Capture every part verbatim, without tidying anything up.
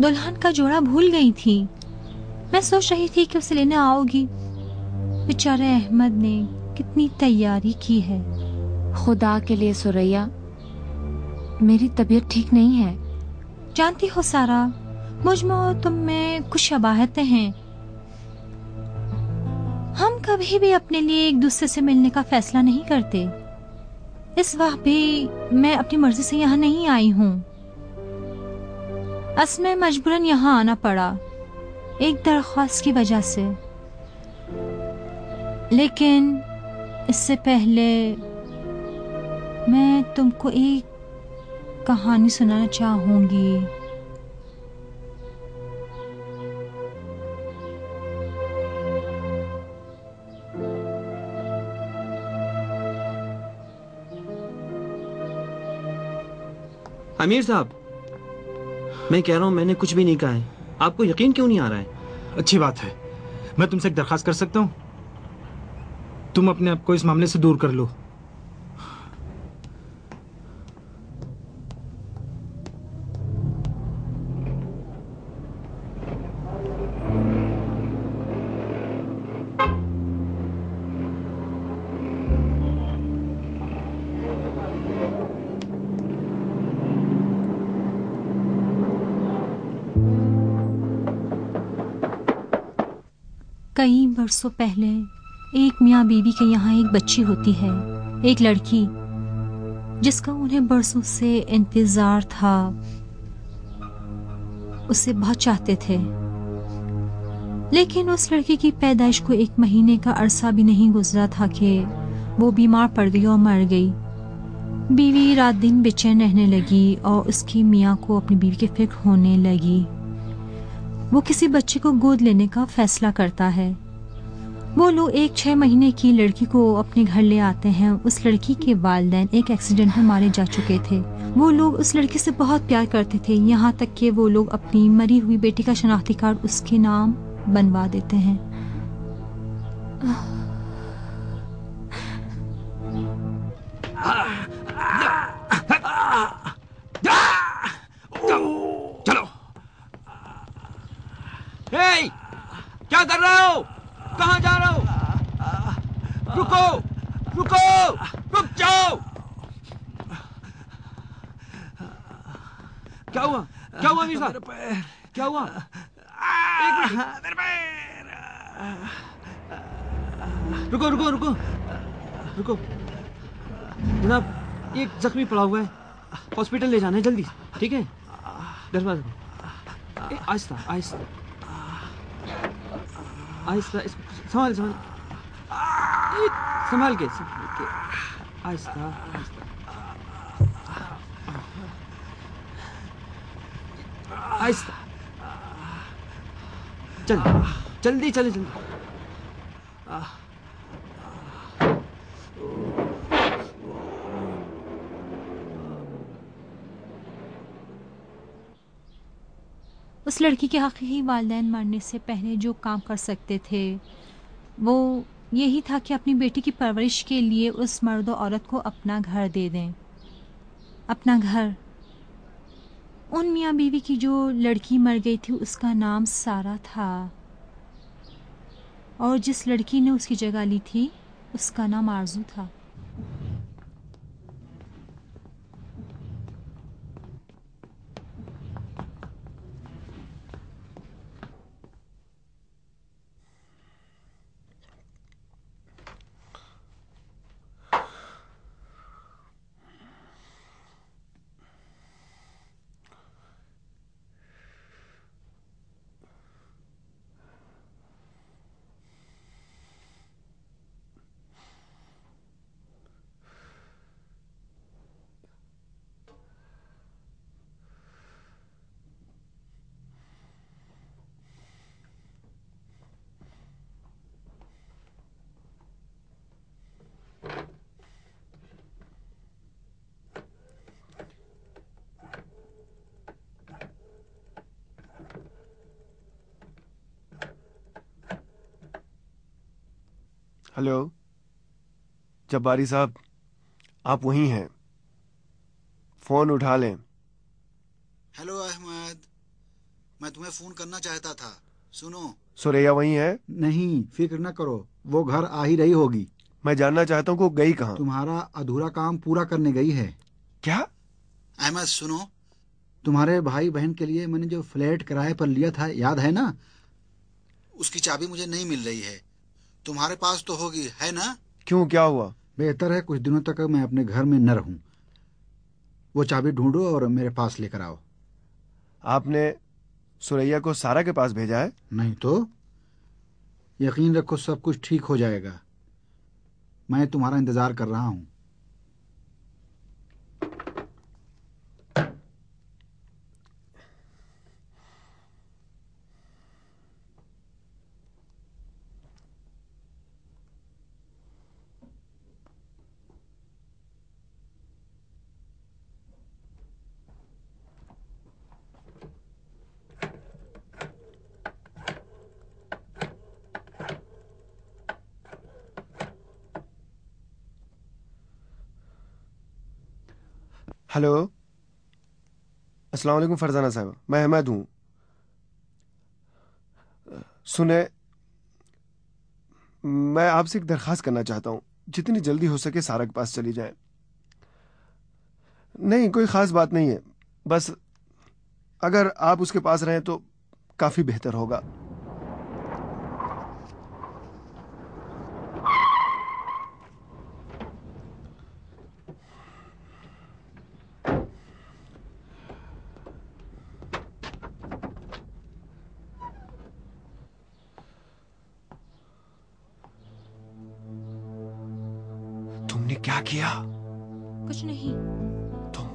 दुल्हन का जोड़ा भूल गई थी। मैं सोच रही थी कि उसे लेने आओगी। बेचारे अहमद ने कितनी तैयारी की है। खुदा के लिए सुरैया, मेरी तबीयत ठीक नहीं है। जानती हो सारा, मुझ में और तुम में कुछ शबाहतें हैं। हम कभी भी अपने लिए एक दूसरे से मिलने का फैसला नहीं करते। इस वक्त भी मैं अपनी मर्जी से यहाँ नहीं आई हूँ। असल में मजबूरन यहाँ आना पड़ा, एक दरख्वास्त की वजह से। लेकिन इससे पहले मैं तुमको एक कहानी सुनाना चाहूंगी। अमीर साहब, मैं कह रहा हूँ मैंने कुछ भी नहीं कहा है। आपको यकीन क्यों नहीं आ रहा है? अच्छी बात है। मैं तुमसे एक दरखास्त कर सकता हूँ? तुम अपने आप को इस मामले से दूर कर लो। कई बरसों पहले एक मियाँ बीवी के यहाँ एक बच्ची होती है, एक लड़की जिसका उन्हें बरसों से इंतजार था। उसे बहुत चाहते थे, लेकिन उस लड़की की पैदाइश को एक महीने का अरसा भी नहीं गुजरा था कि वो बीमार पड़ गई और मर गई। बीवी रात दिन बेचैन रहने लगी और उसकी मियाँ को अपनी बीवी की फिक्र होने लगी। वो किसी बच्चे को गोद लेने का फैसला करता है। वो लोग एक छह महीने की लड़की को अपने घर ले आते हैं। उस लड़की के वालिदैन एक एक्सीडेंट में मारे जा चुके थे। वो लोग उस लड़की से बहुत प्यार करते थे, यहाँ तक कि वो लोग अपनी मरी हुई बेटी का शनाख्ती कार्ड उसके नाम बनवा देते हैं। चलो। हे, क्या कर रहे हो? कहाँ जा रहे हो? रुको, रुको, रुक जाओ। क्या हुआ? क्या हुआ अमीर साहब? क्या हुआ? एक मिनट। रुको, रुको, रुको, रुको। जनाब, एक जख्मी पड़ा हुआ है, हॉस्पिटल ले जाना है जल्दी, ठीक है? दरवाजा आहिस्ता आहिस्ता आहिस्ता, संभाल संभाल संभाल के संभाल के आहिस्ता आहिस्ता। चल जल्दी चले जल्दी। उस लड़की के हकीकी वालिदैन मरने से पहले जो काम कर सकते थे वो यही था कि अपनी बेटी की परवरिश के लिए उस मर्द और औरत को अपना घर दे दें। अपना घर। उन मियाँ बीवी की जो लड़की मर गई थी उसका नाम सारा था, और जिस लड़की ने उसकी जगह ली थी उसका नाम आरजू था। हेलो जब्बारी साहब, आप वहीं हैं? फोन उठा लें। हेलो अहमद, मैं तुम्हें फोन करना चाहता था। सुनो। सुरैया वहीं है? नहीं, फिक्र न करो, वो घर आ ही रही होगी। मैं जानना चाहता हूँ कि वो गई कहाँ? तुम्हारा अधूरा काम पूरा करने गई है। क्या? अहमद सुनो। तुम्हारे भाई बहन के लिए मैंने जो फ्लैट किराए पर लिया था, याद है ना? उसकी चाबी मुझे नहीं मिल रही है। तुम्हारे पास तो होगी, है ना? क्यों, क्या हुआ? बेहतर है कुछ दिनों तक मैं अपने घर में न रहूं। वो चाबी ढूंढो और मेरे पास लेकर आओ। आपने सुरैया को सारा के पास भेजा है? नहीं तो। यकीन रखो, सब कुछ ठीक हो जाएगा। मैं तुम्हारा इंतजार कर रहा हूं। हेलो, अस्सलाम वालेकुम फरजाना साहब, मैं अहमद हूँ। सुने, मैं आपसे एक दरख्वास्त करना चाहता हूँ। जितनी जल्दी हो सके सारा के पास चली जाएं। नहीं, कोई ख़ास बात नहीं है, बस अगर आप उसके पास रहें तो काफ़ी बेहतर होगा। तुमने क्या किया? कुछ नहीं। तुम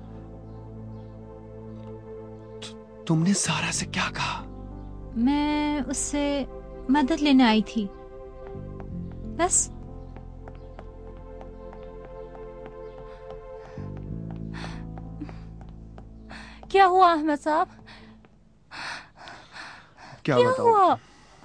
तु, तुमने सारा से क्या कहा? मैं उससे मदद लेने आई थी, बस। क्या हुआ अहमद साहब? क्या, क्या बताऊं? हुआ?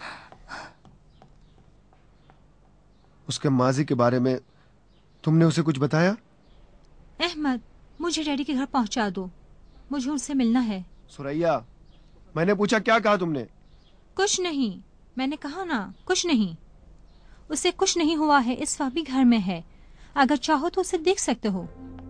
उसके माजी के बारे में तुमने उसे कुछ बताया? अहमद, मुझे डैडी के घर पहुंचा दो, मुझे उनसे मिलना है। सुरैया, मैंने पूछा क्या कहा तुमने? कुछ नहीं, मैंने कहा ना, कुछ नहीं। उसे कुछ नहीं हुआ है, इस वक्त भी घर में है। अगर चाहो तो उसे देख सकते हो।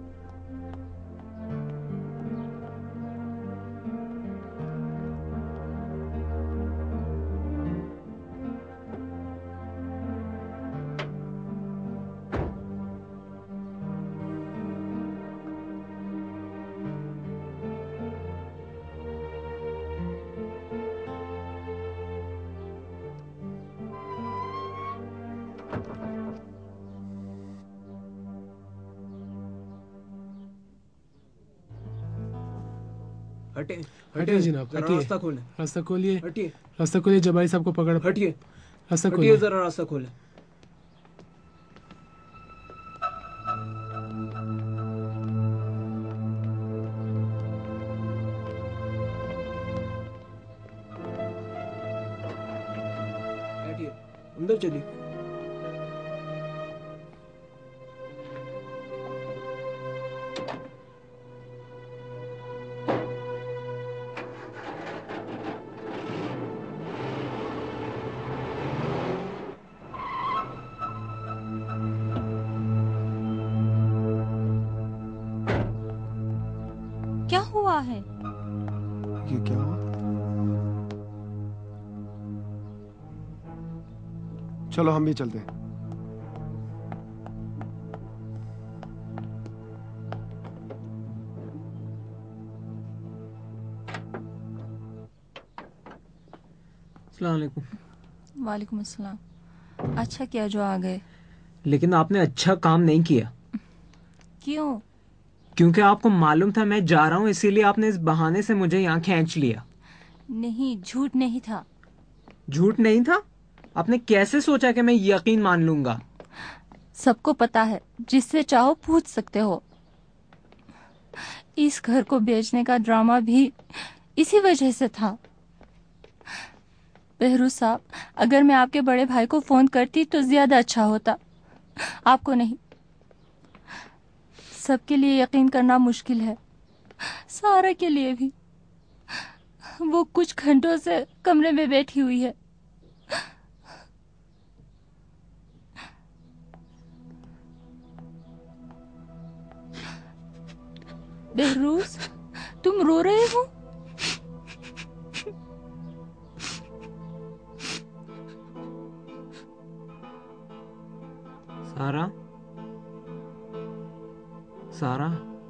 हटे हटिए जनाब, जरा हटिए। रास्ता खोलें। रास्ता खोलिए, हटिए रास्ता खोलिए। जबारी साहब को पकड़, हटिए रास्ता हटिए, खोलिए। जरा रास्ता खोलें। बैठिए, अंदर चलिए। क्या हुआ है? ये क्या हुआ? चलो हम भी चलते हैं। अस्सलाम वालेकुम। वालेकुम अस्सलाम। अच्छा किया जो आ गए। लेकिन आपने अच्छा काम नहीं किया। क्यों? क्योंकि आपको मालूम था मैं जा रहा हूँ, इसीलिए आपने इस बहाने से मुझे यहाँ खींच लिया। नहीं, झूठ नहीं था। झूठ नहीं था? आपने कैसे सोचा कि मैं यकीन मान लूंगा? सबको पता है, जिससे चाहो पूछ सकते हो। इस घर को बेचने का ड्रामा भी इसी वजह से था। बहरूज साहब, अगर मैं आपके बड़े भाई को फोन करती तो ज्यादा अच्छा होता, आपको नहीं। सबके लिए यकीन करना मुश्किल है, सारा के लिए भी। वो कुछ घंटों से कमरे में बैठी हुई है। बेहरूस, तुम रो रहे हो? सारा, सारा,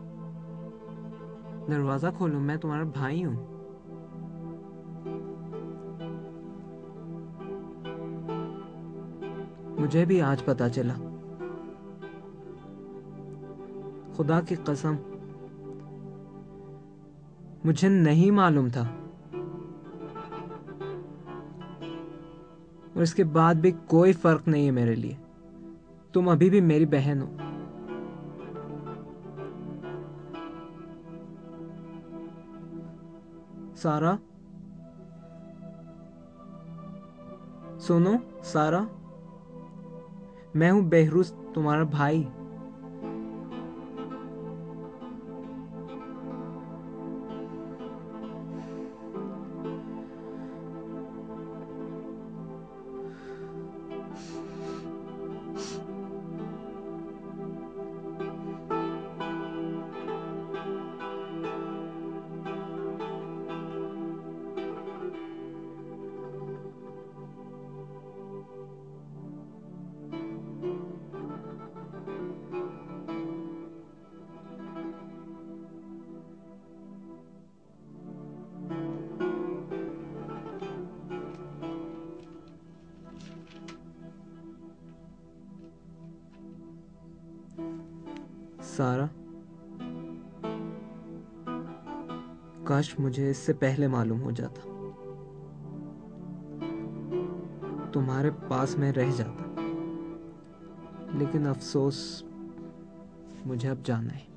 दरवाजा खोलो, मैं तुम्हारा भाई हूं। मुझे भी आज पता चला, खुदा की कसम मुझे नहीं मालूम था, और इसके बाद भी कोई फर्क नहीं है मेरे लिए। तुम अभी भी मेरी बहन हो। सारा, सुनो सारा, मैं हूं बेहरूस, तुम्हारा भाई। सारा, काश मुझे इससे पहले मालूम हो जाता, तुम्हारे पास में रह जाता, लेकिन अफसोस मुझे अब जाना है।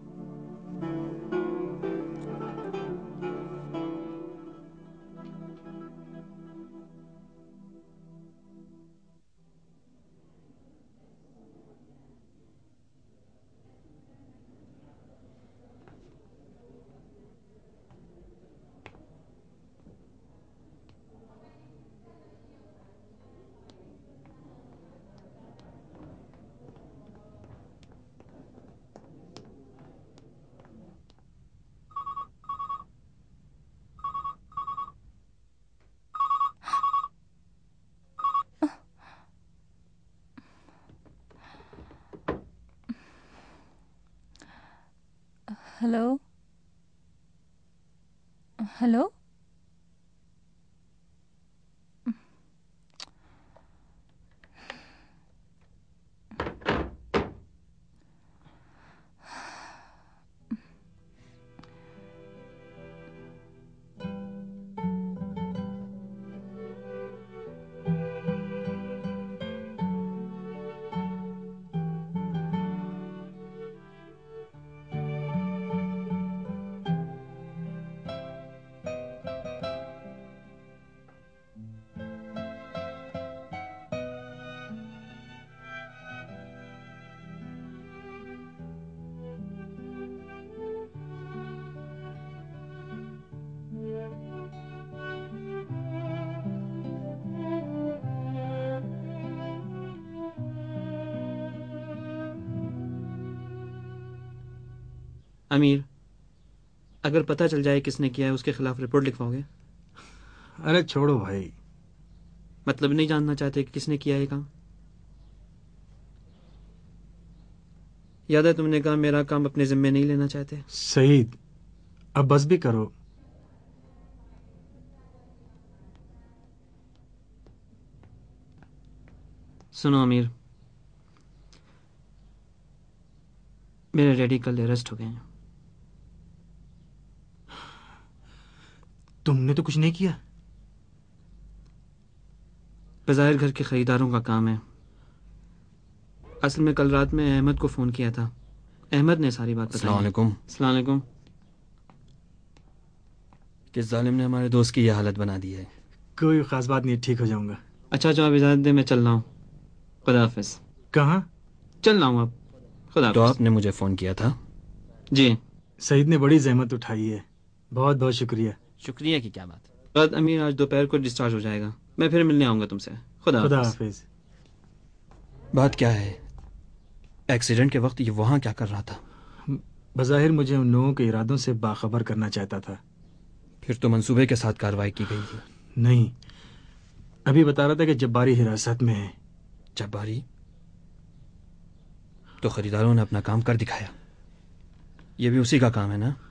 हेलो, हेलो, अमीर, अगर पता चल जाए किसने किया है, उसके खिलाफ रिपोर्ट लिखवाओगे? अरे छोड़ो भाई। मतलब नहीं जानना चाहते कि किसने किया है काम? याद है तुमने कहा मेरा काम अपने जिम्मे नहीं लेना चाहते। सईद, अब बस भी करो। सुनो अमीर, मेरे डैडी कल अरेस्ट हो गए हैं। तुमने तो कुछ नहीं किया। बज़ाहिर घर के खरीदारों का काम है, असल में कल रात में अहमद को फ़ोन किया था, अहमद ने सारी बात बताई। अस्सलाम वालेकुम। अस्सलाम वालेकुम। किस जालिम ने हमारे दोस्त की यह हालत बना दी है? कोई ख़ास बात नहीं, ठीक हो जाऊंगा। अच्छा जो आप इजाज़त दे, मैं चल रहा हूँ। खुदा हाफिज़। कहाँ? चल रहा हूँ अब। खुदा तो हाफिज़। आपने मुझे फ़ोन किया था? जी। सईद ने बड़ी जहमत उठाई है, बहुत बहुत शुक्रिया। शुक्रिया की क्या बात? बाद अमीर आज दोपहर को डिस्चार्ज हो जाएगा। मैं फिर मिलने आऊंगा तुमसे। खुदा खुदा हाफिज। हाफिज। बात क्या है? एक्सीडेंट के वक्त ये वहां क्या कर रहा था? बज़ाहिर मुझे उन लोगों के इरादों से बाखबर करना चाहता था। फिर तो मंसूबे के साथ कार्रवाई की गई थी। नहीं, अभी बता रहा था कि जब्बारी हिरासत में है। जब्बारी? तो खरीदारों ने अपना काम कर दिखाया। ये भी उसी का काम है ना?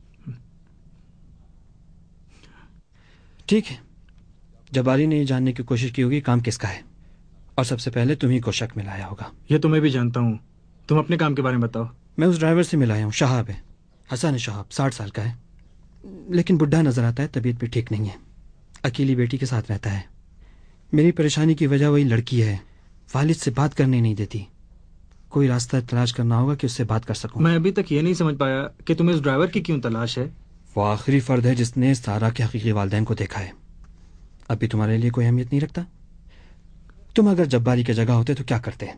ठीक है, जब्बारी ने ये जानने की कोशिश की होगी काम किसका है, और सबसे पहले तुम्ही को शक में लाया होगा। ये तो मैं भी जानता हूँ। तुम अपने काम के बारे में बताओ। मैं उस ड्राइवर से मिलाया हूँ, शहाब है, हसन शहाब, साठ साल का है, लेकिन बुढ़ा नजर आता है, तबीयत भी ठीक नहीं है, अकेली बेटी के साथ रहता है। मेरी परेशानी की वजह वही लड़की है, वालिद से बात करने नहीं देती। कोई रास्ता तलाश करना होगा कि उससे बात कर सकूं। मैं अभी तक ये नहीं समझ पाया कि तुम्हें उस ड्राइवर की क्यों तलाश है। वो आखिरी फर्द है जिसने सारा के हकीकी वालिदैन को देखा है। अभी तुम्हारे लिए कोई अहमियत नहीं रखता? तुम अगर जब्बारी की जगह होते तो क्या करते?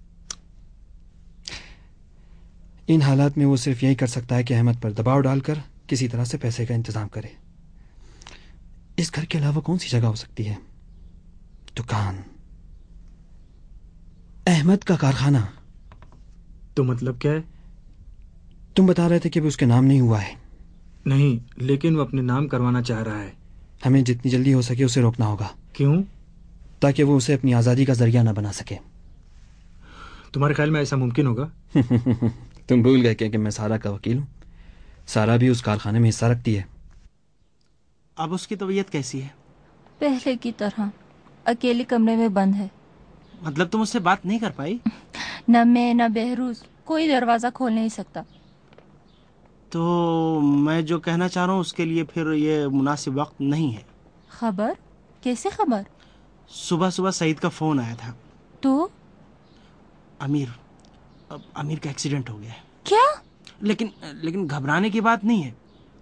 इन हालात में वो सिर्फ यही कर सकता है कि अहमद पर दबाव डालकर किसी तरह से पैसे का इंतजाम करे। इस घर के अलावा कौन सी जगह हो सकती है? दुकान, अहमद का कारखाना। तो मतलब क्या है? तुम बता रहे थे कि भी उसके नाम नहीं हुआ है। नहीं, लेकिन वो अपने नाम करवाना चाह रहा है। हमें जितनी जल्दी हो सके उसे रोकना होगा। क्यों? ताकि वो उसे अपनी आज़ादी का जरिया न बना सके। तुम्हारे ख्याल में ऐसा मुमकिन होगा? तुम भूल गए क्या कि मैं सारा का वकील हूँ? सारा भी उस कारखाने में हिस्सा रखती है। अब उसकी तबीयत कैसी है? पहले की तरह, अकेले कमरे में बंद है। मतलब तुम उससे बात नहीं कर पाई? न मैं न बहरूज, कोई दरवाजा खोल नहीं सकता। तो मैं जो कहना चाह रहा हूँ उसके लिए फिर ये मुनासिब वक्त नहीं है। खबर? कैसे खबर? सुबह सुबह सईद का फोन आया था। तो अमीर अब अमीर का एक्सीडेंट हो गया है। क्या? लेकिन लेकिन घबराने की बात नहीं है।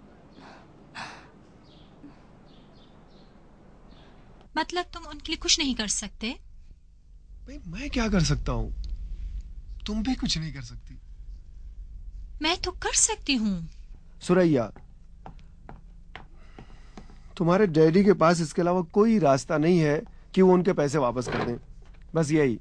मतलब तुम उनके लिए कुछ नहीं कर सकते? भाई मैं क्या कर सकता हूँ? तुम भी कुछ नहीं कर सकती। मैं तो कर सकती हूँ। सुरैया, तुम्हारे डैडी के पास इसके अलावा कोई रास्ता नहीं है कि वो उनके पैसे वापस कर दें। बस यही।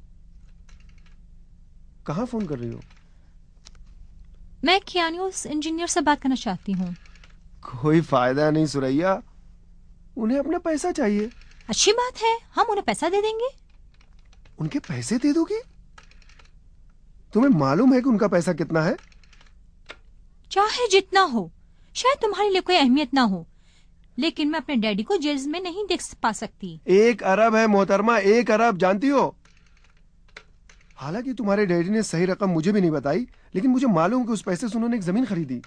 कहाँ फोन कर रही हो? मैं कियानियोस इंजीनियर से बात करना चाहती हूँ। कोई फायदा नहीं सुरैया, उन्हें अपना पैसा चाहिए। अच्छी बात है, हम उन्हें पैसा दे देंगे। उनके पैसे दे दोगी? तुम्हें मालूम है कि उनका पैसा कितना है? चाहे जितना हो, शायद तुम्हारे लिए कोई अहमियत ना हो, लेकिन मैं अपने डैडी को जेल में नहीं देख पा सकती। एक अरब है मोहतरमा, एक अरब, जानती हो? हालांकि तुम्हारे डैडी ने सही रकम मुझे भी नहीं बताई, लेकिन मुझे मालूम कि उस पैसे से उन्होंने एक जमीन खरीदी।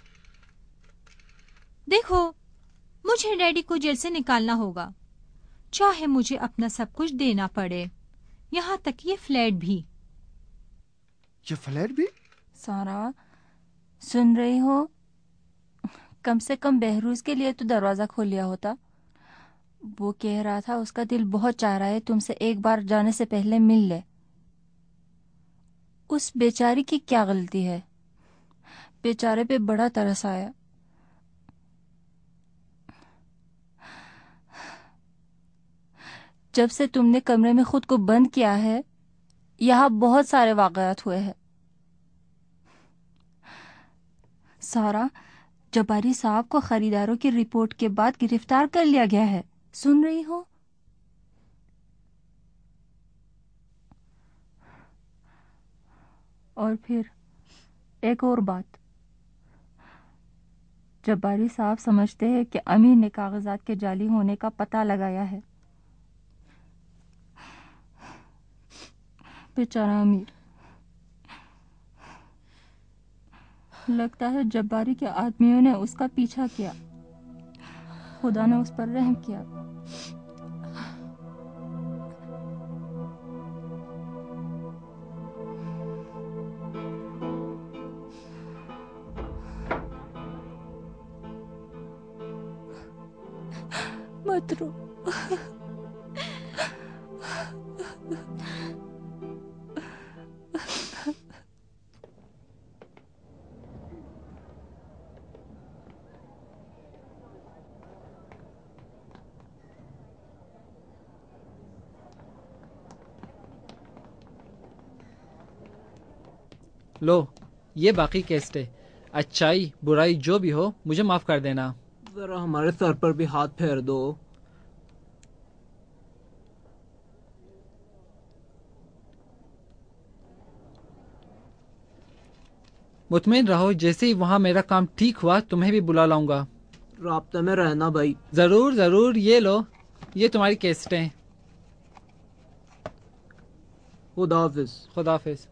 देखो, मुझे डैडी को जेल से निकालना होगा, चाहे मुझे अपना सब कुछ देना पड़े, यहाँ तक ये फ्लैट भी। ये फ्लैट भी? सारा, सुन रही हो? कम से कम बहरूज के लिए तो दरवाजा खोल लिया होता। वो कह रहा था उसका दिल बहुत चाह रहा है तुमसे एक बार जाने से पहले मिल ले। उस बेचारी की क्या गलती है? बेचारे पे बड़ा तरस आया। जब से तुमने कमरे में खुद को बंद किया है, यहाँ बहुत सारे वाकयात हुए हैं। सारा, जब्बारी साहब को खरीदारों की रिपोर्ट के बाद गिरफ्तार कर लिया गया है। सुन रही हो? और फिर एक और बात, जब्बारी साहब समझते हैं कि अमीर ने कागजात के जाली होने का पता लगाया है। बेचारा अमीर। लगता है जब्बारी के आदमियों ने उसका पीछा किया। खुदा ने उस पर रहम किया। मत रो। लो, ये बाकी केस्ट है। अच्छाई बुराई जो भी हो मुझे माफ कर देना। जरा हमारे सर पर भी हाथ फेर दो। मुतमिन रहो, जैसे ही वहाँ मेरा काम ठीक हुआ तुम्हें भी बुला लाऊंगा। राब्ते में रहना भाई। जरूर जरूर। ये लो, ये तुम्हारी केस्टें। खुदा हाफिज। खुदा हाफिज।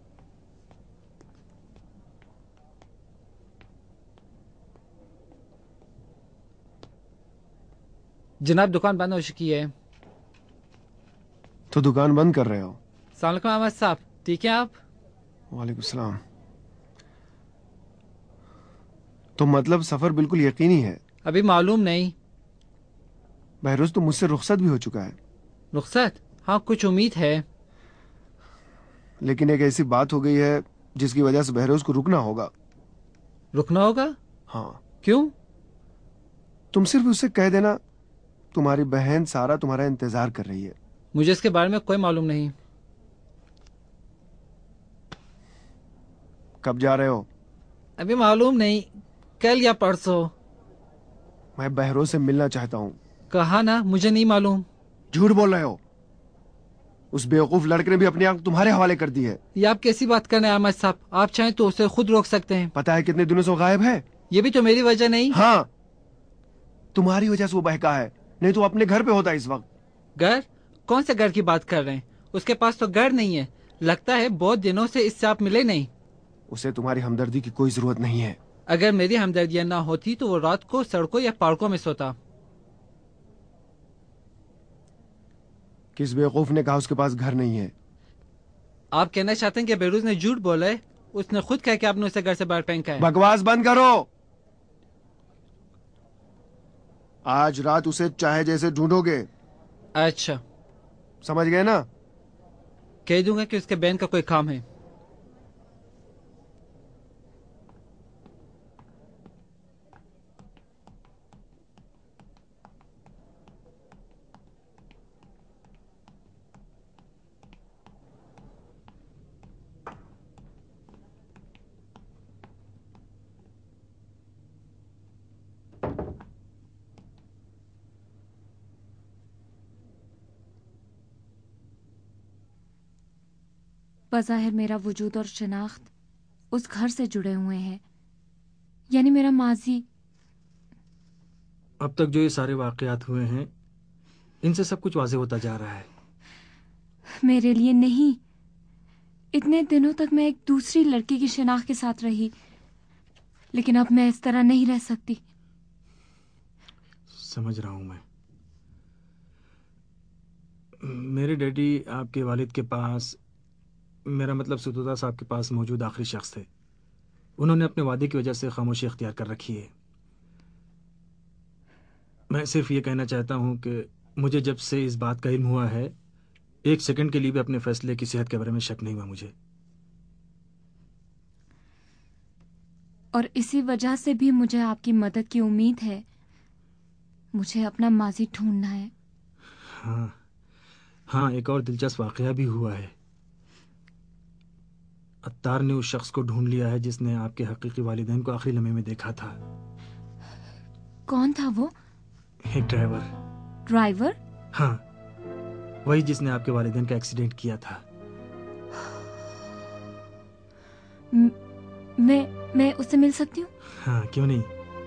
जनाब दुकान बंद हो चुकी है। तो दुकान बंद कर रहे हो? अस्सलाम वालेकुम अहमद साहब, ठीक है आप? वालेकुम सलाम। तो मतलब सफर बिल्कुल यकीनी है? अभी मालूम नहीं। बहरोज तो मुझसे रुखसत भी हो चुका है। रुखसत? हाँ, कुछ उम्मीद है। लेकिन एक ऐसी बात हो गई है जिसकी वजह से बहरोज को रुकना होगा। रुकना होगा? हाँ। क्यों? तुम सिर्फ उससे कह देना तुम्हारी बहन सारा तुम्हारा इंतजार कर रही है। मुझे इसके बारे में कोई मालूम नहीं। कब जा रहे हो? अभी मालूम नहीं, कल या परसों। मैं बहरोज से मिलना चाहता हूँ। कहा ना, मुझे नहीं मालूम। झूठ बोल रहे हो। उस बेवकूफ लड़के ने भी अपनी आंख तुम्हारे हवाले कर दी है। ये आप कैसी बात कर रहे हैं अहमद साहब? आप चाहें तो उसे खुद रोक सकते हैं। पता है कितने दिनों से गायब है? ये भी तो मेरी वजह नहीं। हाँ, तुम्हारी वजह से वो बहका है, नहीं तो अपने घर पे होता इस वक्त। घर? कौन से घर की बात कर रहे हैं? उसके पास तो घर नहीं है। लगता है बहुत दिनों से इससे आप मिले नहीं। उसे तुम्हारी हमदर्दी की कोई जरूरत नहीं है। अगर मेरी हमदर्दियां ना होती तो वो रात को सड़कों या पार्कों में सोता। किस बेवकूफ ने कहा उसके पास घर नहीं है? आप कहना चाहते हैं कि बेरूज ने झूठ बोला है? उसने खुद कहा कि आपने उसे घर से बाहर फेंका है। बकवास बंद करो। आज रात उसे चाहे जैसे ढूंढोगे। अच्छा, समझ गए ना? कह दूंगा कि उसके बहन का कोई काम है। बज़ाहिर मेरा वजूद और शिनाख्त उस घर से जुड़े हुए हैं, यानी मेरा माजी। अब तक जो ये सारे वाकयात हुए हैं, इनसे सब कुछ वाज़ेह होता जा रहा है। मेरे लिए नहीं। इतने दिनों तक मैं एक दूसरी लड़की की शिनाख्त के साथ रही, लेकिन अब मैं इस तरह नहीं रह सकती। समझ रहा हूं मैं। मेरे डैडी आपके वालिद के पास, मेरा मतलब सुतोदा साहब के पास मौजूद आखिरी शख्स थे। उन्होंने अपने वादे की वजह से खामोशी इख्तियार कर रखी है। मैं सिर्फ ये कहना चाहता हूँ कि मुझे जब से इस बात का इल्म हुआ है, एक सेकंड के लिए भी अपने फैसले की सेहत के बारे में शक नहीं हुआ मुझे। और इसी वजह से भी मुझे आपकी मदद की उम्मीद है। मुझे अपना माजी ढूंढना है। हाँ हाँ, एक और दिलचस्प वाकया भी हुआ है। अत्तार ने उस शख्स को ढूंढ लिया है जिसने आपके हकीकी वालिदैन को आखिरी लम्हे में देखा था। कौन था वो? एक ड्राइवर। ड्राइवर? हाँ, वही जिसने आपके वालिदैन का एक्सीडेंट किया था। म, मैं मैं उससे मिल सकती हूँ? हाँ, क्यों नहीं।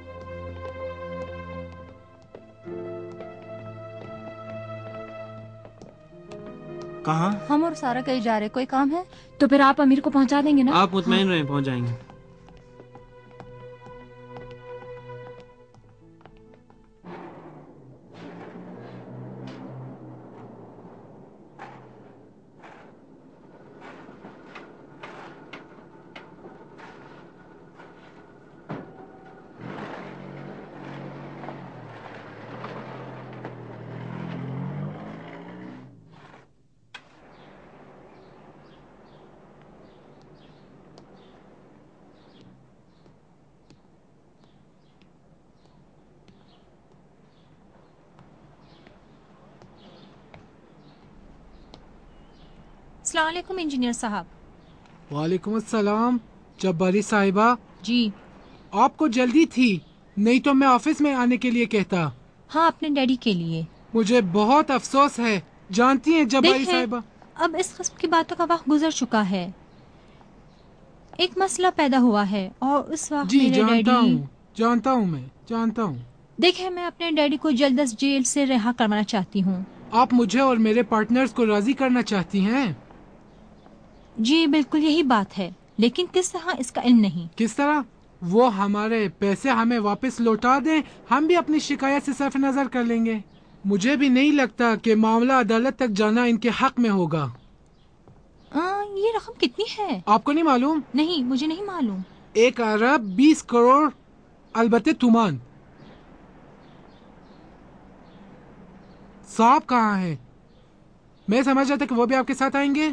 कहाँ? हम और सारा कहीं जा रहे, कोई काम है? तो फिर आप अमीर को पहुंचा देंगे ना? आप मुतमईन रहें, पहुंच जाएंगे। अस्सलाम वालेकुम इंजीनियर साहब। वालेकुम अस्सलाम। जब्बारी साहिबा जी। आपको जल्दी थी, नहीं तो मैं ऑफिस में आने के लिए कहता। हाँ, अपने डैडी के लिए। मुझे बहुत अफसोस है, जानती हैं जब्बारी साहिबा। अब इस किस्म की बातों का वक्त गुजर चुका है। एक मसला पैदा हुआ है और उस वक्त जी मेरे जानता डैडी हूँ, जानता हूँ, मैं जानता हूँ। देखें, मैं अपने डैडी को जल्द अज जेल से रिहा करवाना चाहती हूँ। आप मुझे और मेरे पार्टनर्स को राजी करना चाहती हैं? जी बिल्कुल यही बात है, लेकिन किस तरह इसका इल्म नहीं। किस तरह? वो हमारे पैसे हमें वापस लौटा दें, हम भी अपनी शिकायत से सर्फ नजर कर लेंगे। मुझे भी नहीं लगता कि मामला अदालत तक जाना इनके हक में होगा। आ, ये रकम कितनी है? आपको नहीं मालूम? नहीं, मुझे नहीं मालूम। एक अरब बीस करोड़ अलबत्ते तुमान। साहब कहाँ हैं? मैं समझ रहा था कि वो भी आपके साथ आएंगे।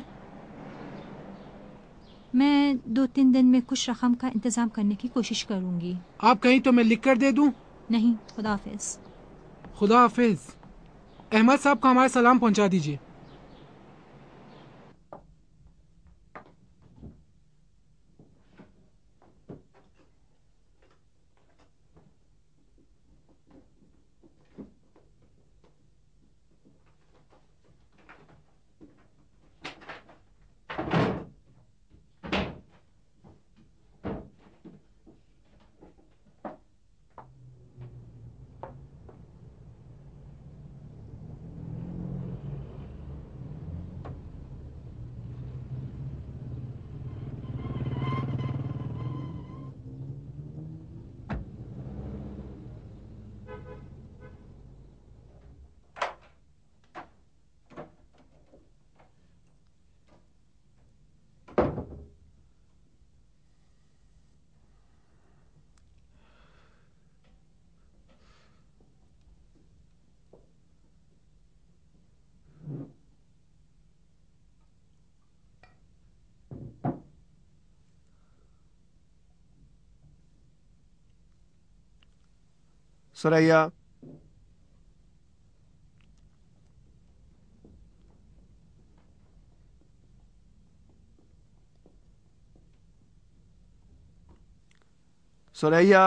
मैं दो तीन दिन में कुछ रकम का इंतजाम करने की कोशिश करूंगी। आप कहीं तो मैं लिख कर दे दूं? नहीं, खुदा हाफिज। खुदा हाफिज। अहमद साहब को हमारा सलाम पहुंचा दीजिए। सुरैया, सुरैया,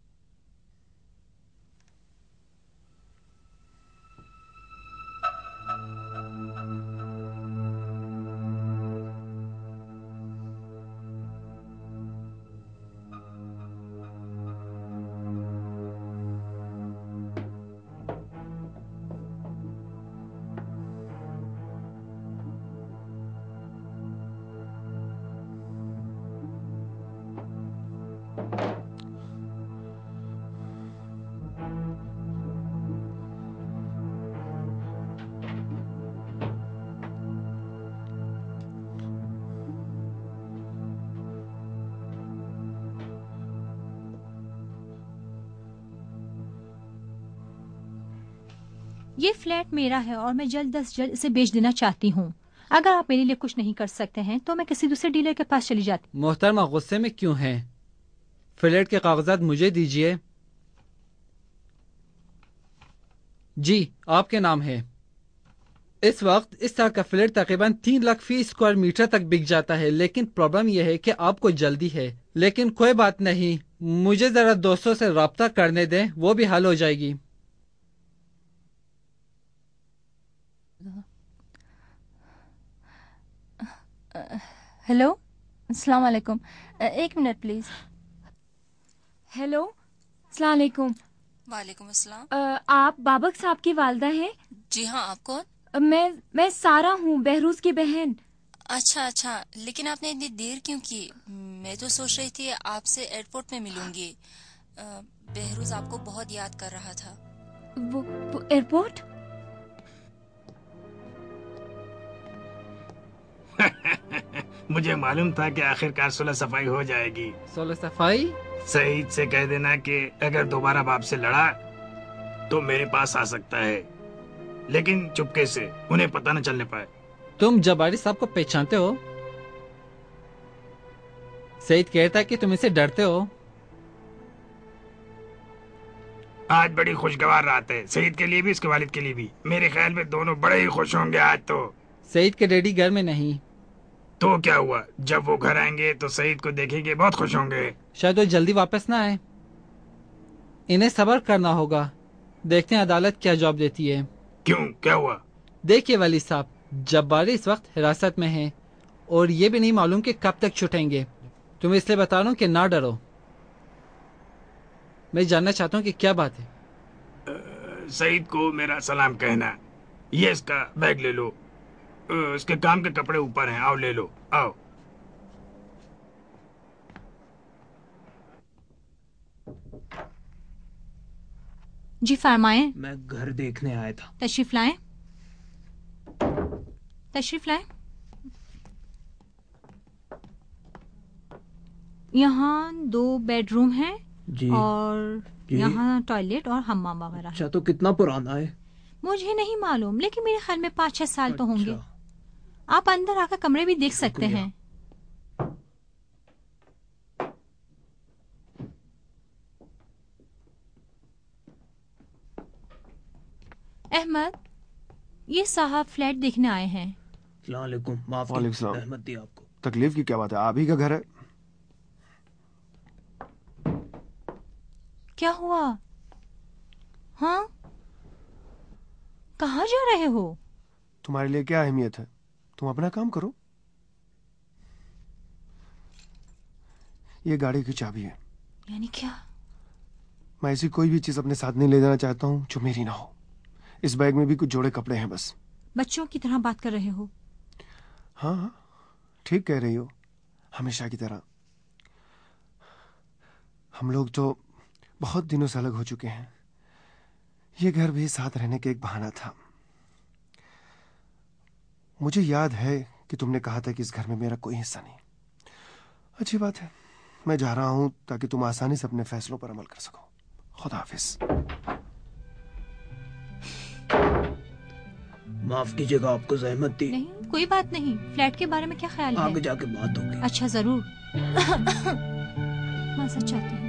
ये फ्लैट मेरा है और मैं जल्द अज जल्द इसे बेच देना चाहती हूँ। अगर आप मेरे लिए कुछ नहीं कर सकते हैं तो मैं किसी दूसरे डीलर के पास चली जाती। मोहतरमा गुस्से में क्यों हैं? फ्लैट के कागजात मुझे दीजिए। जी, आपके नाम है। इस वक्त इस तरह का फ्लैट तकरीबन तीन लाख फी स्क्वायर मीटर तक बिक जाता है, लेकिन प्रॉब्लम यह है कि आपको जल्दी है। लेकिन कोई बात नहीं, मुझे जरा दोस्तों से राब्ता करने दें, वो भी हल हो जाएगी। हेलो, अस्सलाम वालेकुम। एक मिनट प्लीज। हेलो, अस्सलाम वालेकुम। वालेकुम अस्सलाम। आप बाबक साहब की वालदा हैं? जी हाँ, आप कौन? मैं मैं सारा हूँ, बहरूज की बहन। अच्छा अच्छा, लेकिन आपने इतनी देर क्यों की? मैं तो सोच रही थी आपसे एयरपोर्ट में मिलूंगी। बहरूज आपको बहुत याद कर रहा था। वो, वो एयरपोर्ट? मुझे मालूम था कि आखिरकार सुलह सफाई हो जाएगी। सुलह सफाई? सईद से कह देना कि अगर दोबारा बाप से लड़ा तो मेरे पास आ सकता है, लेकिन चुपके से, उन्हें पता न चलने पाए। तुम जब्बारी साहब को पहचानते हो? सईद कहता है कि तुम इसे डरते हो। आज बड़ी खुशगवार रात है, सईद के लिए भी, इसके वालिद के लिए भी। मेरे ख्याल में दोनों बड़े ही खुश होंगे आज तो। सईद के डैडी घर में नहीं। तो क्या हुआ, जब वो घर आएंगे तो सईद को देखेंगे, बहुत खुश होंगे। शायद वो जल्दी वापस ना आए, इन्हें सब्र करना होगा। देखते हैं अदालत क्या जवाब देती है। क्यों, क्या हुआ? देखिए वली साहब, जब्बारी इस वक्त हिरासत में हैं और ये भी नहीं मालूम कि कब तक छुटेंगे। तुम्हें इसलिए बता रहा हूँ कि ना डरो। मैं जानना चाहता हूँ कि क्या बात है। सईद को मेरा सलाम कहना। ये इसका बैग ले लो, इसके काम के कपड़े ऊपर हैं, आओ ले लो, आओ। जी फरमाएं। मैं घर देखने आया था। तशरीफ लाएं, तशरीफ लाएं। यहाँ दो बेडरूम हैं जी, और जी। यहाँ टॉयलेट और हम्माम वगैरह। अच्छा, तो कितना पुराना है? मुझे नहीं मालूम, लेकिन मेरे ख्याल में पाँच छह साल तो होंगे। आप अंदर आकर कमरे भी देख सकते हैं। अहमद, ये साहब फ्लैट देखने आए हैं। वालेकुम माफ कीजिए, रहमत दी आपको। तकलीफ की क्या बात है, आप ही का घर है। क्या हुआ? हाँ, कहाँ जा रहे हो? तुम्हारे लिए क्या अहमियत है, तुम अपना काम करो। ये गाड़ी की चाबी है। यानी क्या? मैं ऐसी कोई भी चीज अपने साथ नहीं ले जाना चाहता हूँ जो मेरी ना हो। इस बैग में भी कुछ जोड़े कपड़े हैं बस। बच्चों की तरह बात कर रहे हो। हाँ हाँ, ठीक कह रही हो, हमेशा की तरह। हम लोग तो बहुत दिनों से अलग हो चुके हैं। ये घर भी साथ रहने का एक बहाना था। मुझे याद है कि तुमने कहा था कि इस घर में मेरा कोई हिस्सा नहीं। अच्छी बात है, मैं जा रहा हूं ताकि तुम आसानी से अपने फैसलों पर अमल कर सको। खुदा हाफिज। माफ कीजिएगा, आपको जहमत दी। नहीं, कोई बात नहीं। फ्लैट के बारे में क्या ख्याल है? आगे जाके बात होगी। अच्छा, जरूर। मैं सच चाहती हूँ।